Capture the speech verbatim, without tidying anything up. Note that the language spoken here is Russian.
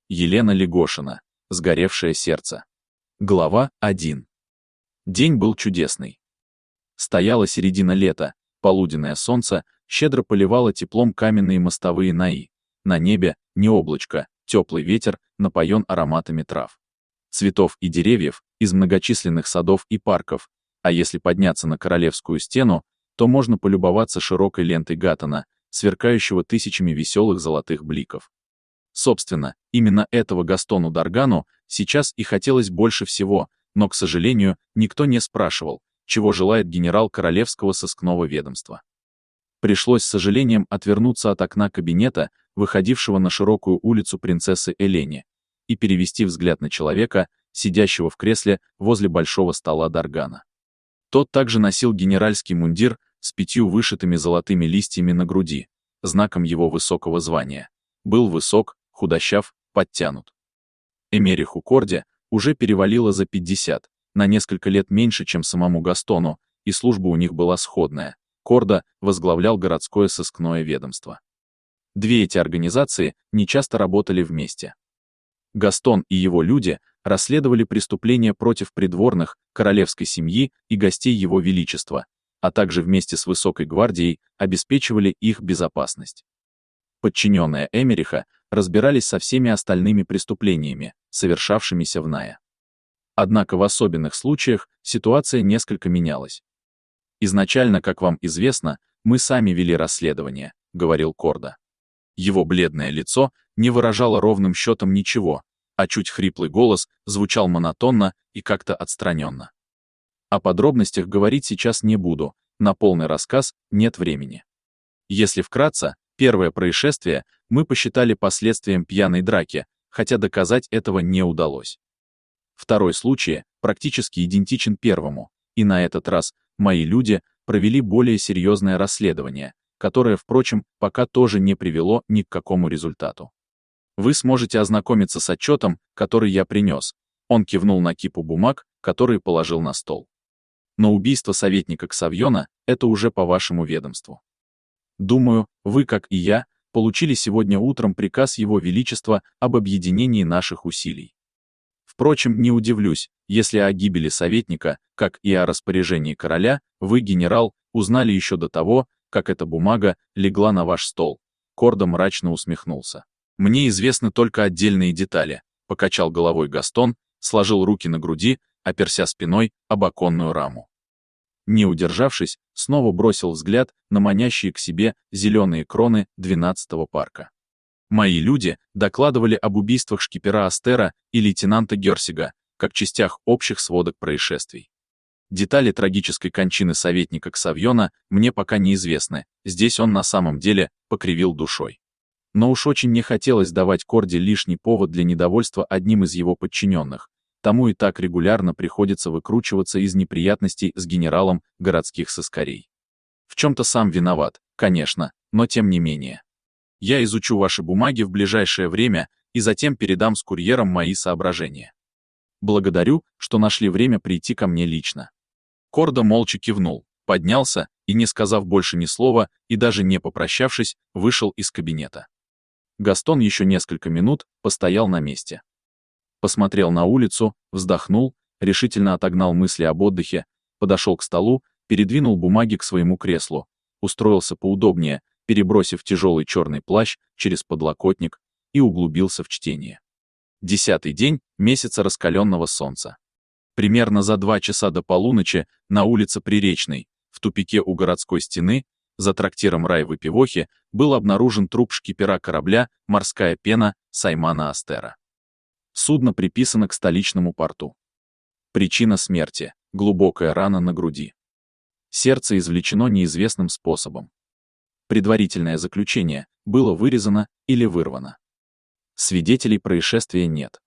Елена Легошина. Сгоревшее сердце. Глава один. День был чудесный. Стояла середина лета, полуденное солнце щедро поливало теплом каменные мостовые Наи. На небе не облачко, теплый ветер напоен ароматами трав, цветов и деревьев из многочисленных садов и парков, а если подняться на Королевскую стену, то можно полюбоваться широкой лентой Гаттона, сверкающего тысячами веселых золотых бликов. Собственно, именно этого Гастону Даргану сейчас и хотелось больше всего, но, к сожалению, никто не спрашивал, чего желает генерал Королевского сыскного ведомства. Пришлось с сожалением отвернуться от окна кабинета, выходившего на широкую улицу принцессы Элени, и перевести взгляд на человека, сидящего в кресле возле большого стола Даргана. Тот также носил генеральский мундир с пятью вышитыми золотыми листьями на груди, знаком его высокого звания. Был высок, худощав, подтянут. Эмериху Корде уже перевалило за пятьдесят, на несколько лет меньше, чем самому Гастону, и служба у них была сходная. Корда возглавлял городское сыскное ведомство. Две эти организации нечасто работали вместе. Гастон и его люди расследовали преступления против придворных, королевской семьи и гостей его величества, а также вместе с высокой гвардией обеспечивали их безопасность. Подчиненные Эмериха разбирались со всеми остальными преступлениями, совершавшимися в Нае. Однако в особенных случаях ситуация несколько менялась. «Изначально, как вам известно, мы сами вели расследование», — говорил Корда. Его бледное лицо не выражало ровным счетом ничего, а чуть хриплый голос звучал монотонно и как-то отстраненно. О подробностях говорить сейчас не буду, на полный рассказ нет времени. Если вкратце, первое происшествие мы посчитали последствием пьяной драки, хотя доказать этого не удалось. Второй случай практически идентичен первому, и на этот раз мои люди провели более серьезное расследование, которое, впрочем, пока тоже не привело ни к какому результату. Вы сможете ознакомиться с отчетом, который я принес. Он кивнул на кипу бумаг, которые положил на стол. Но убийство советника Ксавьона — это уже по вашему ведомству. Думаю, вы, как и я, получили сегодня утром приказ Его Величества об объединении наших усилий. Впрочем, не удивлюсь, если о гибели советника, как и о распоряжении короля, вы, генерал, узнали еще до того, как эта бумага легла на ваш стол. Корда мрачно усмехнулся. Мне известны только отдельные детали, покачал головой Гастон, сложил руки на груди, оперся спиной об оконную раму. Не удержавшись, снова бросил взгляд на манящие к себе зеленые кроны двенадцатого парка. Мои люди докладывали об убийствах шкипера Астера и лейтенанта Герсига, как частях общих сводок происшествий. Детали трагической кончины советника Ксавьона мне пока неизвестны, здесь он на самом деле покривил душой. Но уж очень не хотелось давать Корде лишний повод для недовольства одним из его подчиненных, тому и так регулярно приходится выкручиваться из неприятностей с генералом городских сыскарей. В чем-то сам виноват, конечно, но тем не менее. Я изучу ваши бумаги в ближайшее время и затем передам с курьером мои соображения. Благодарю, что нашли время прийти ко мне лично. Корда молча кивнул, поднялся и, не сказав больше ни слова и даже не попрощавшись, вышел из кабинета. Гастон еще несколько минут постоял на месте. Посмотрел на улицу, вздохнул, решительно отогнал мысли об отдыхе, подошел к столу, передвинул бумаги к своему креслу, устроился поудобнее, перебросив тяжелый черный плащ через подлокотник, и углубился в чтение. Десятый день месяца раскаленного солнца. Примерно за два часа до полуночи на улице Приречной, в тупике у городской стены, за трактиром Рай-Выпивохи, был обнаружен труп шкипера корабля «Морская пена» Саймана Астера. Судно приписано к столичному порту. Причина смерти — глубокая рана на груди. Сердце извлечено неизвестным способом. Предварительное заключение — было вырезано или вырвано. Свидетелей происшествия нет.